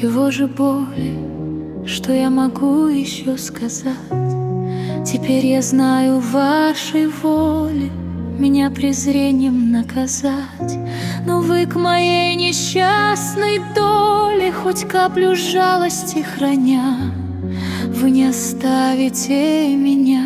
чего же боль, что я могу еще сказать? Теперь я знаю вашей воли меня презрением наказать. Но вы к моей несчастной доле хоть каплю жалости храня, вы не оставите меня.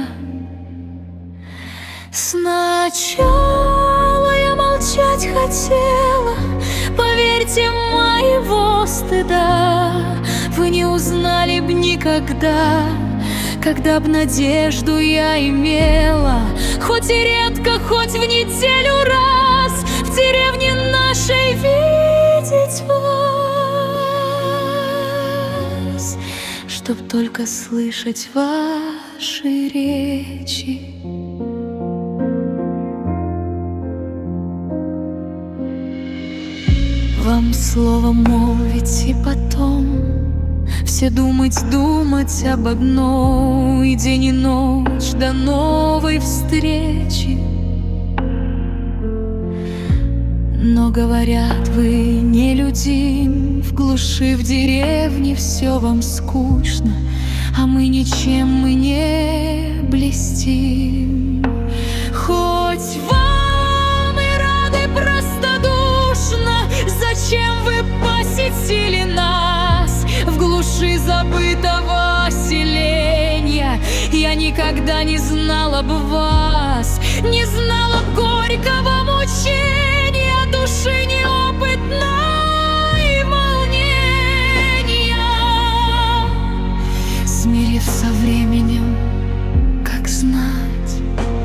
Сначала я молчать хотела, поверьте, моего стыда вы не узнали б никогда, когда б надежду я имела, хоть и редко, хоть в неделю раз в деревне нашей видеть вас, чтоб только слышать ваши речи. Вам слово молвить и потом все думать об одной, и день и ночь до новой встречи. Но говорят, вы не людим, в глуши, в деревне все вам скучно, а мы ничем мы не блестим. Хоть вам и рады простодушно, зачем вы посетили нас в глуши забытого селения? Я никогда не знала бы вас, не знала б горького мучения души неопытной волнения. Смирив со временем, как знать,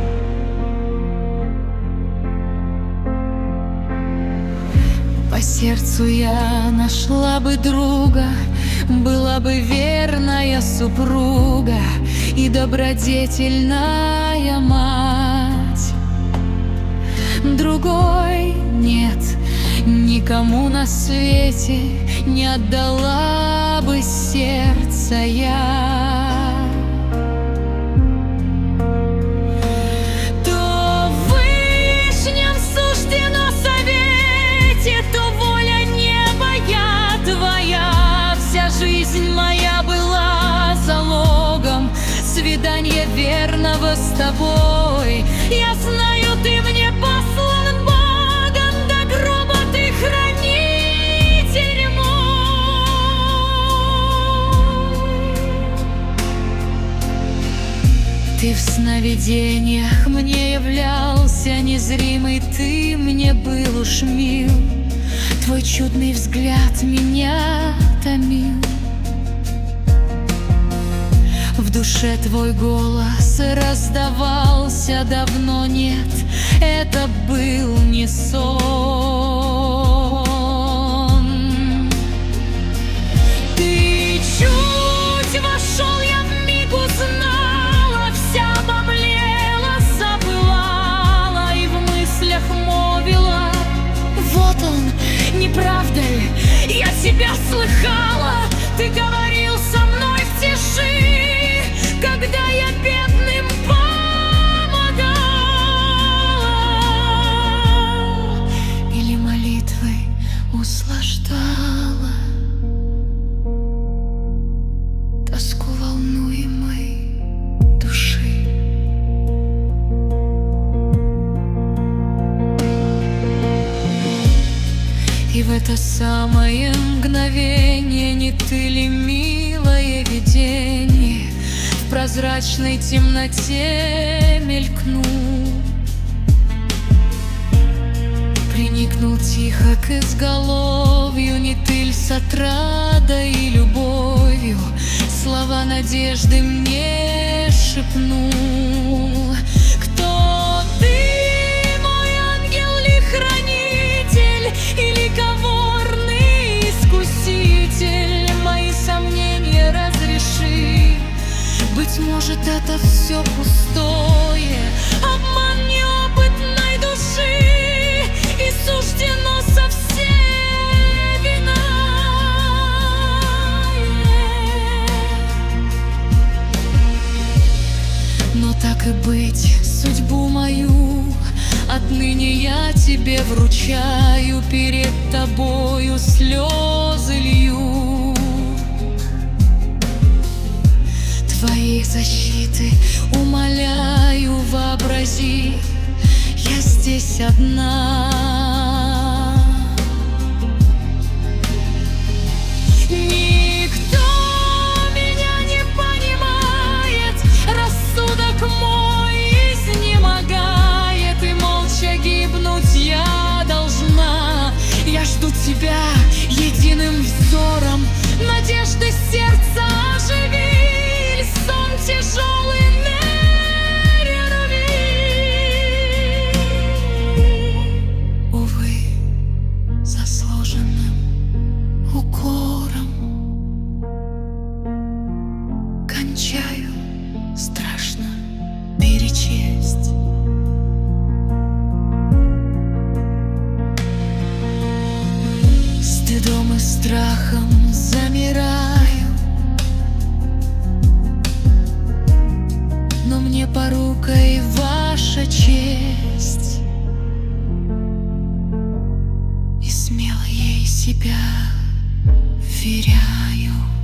по сердцу я нашла бы друга, была бы верная супруга и добродетельная мать. Другой нет, никому на свете не отдала бы сердце я. То вышним суждено совете, то воля неба я твоя. Вся жизнь моя была залогом свидания верного с тобой. Я знаю, ты мне послан Богом, до гроба ты хранитель мой. Ты в сновидениях мне являлся незримый, ты мне был уж мил, твой чудный взгляд меня томил. В душе твой голос раздавался давно, нет, это был не сон. Ты чуть вошел, я вмиг узнала, вся обомлела, забывала и в мыслях молвила: вот он, не правда ли, я тебя слыхала, ты говорил со мной в тиши, когда я бедным помогала или молитвой услаждала тоску волнуемой души. И в это самое мгновение не ты ли, милое видение, в прозрачной темноте мелькнул, приникнул тихо к изголовью, не ты ли с отрадой и любовью слова надежды мне шепнул? Кто ты, мой ангел ли хранитель, или коварный искуситель? Мои сомнения разреши, быть может, это все пустое, обман неопытной души, и суждено совсем иное. Но так и быть, судьбу мою отныне я тебе вручаю, перед тобою слезы лью. одна. Никто меня не понимает, рассудок мой изнемогает, и молча гибнуть я должна. Я жду тебя единым взором, надежды сердца оживи, сон тяжелый не рви. Увы, заслуженным укором кончаю, страшно перечесть. Стыдом и страхом замираю, но мне порукой ваша честь, и смело ей себя вверяю.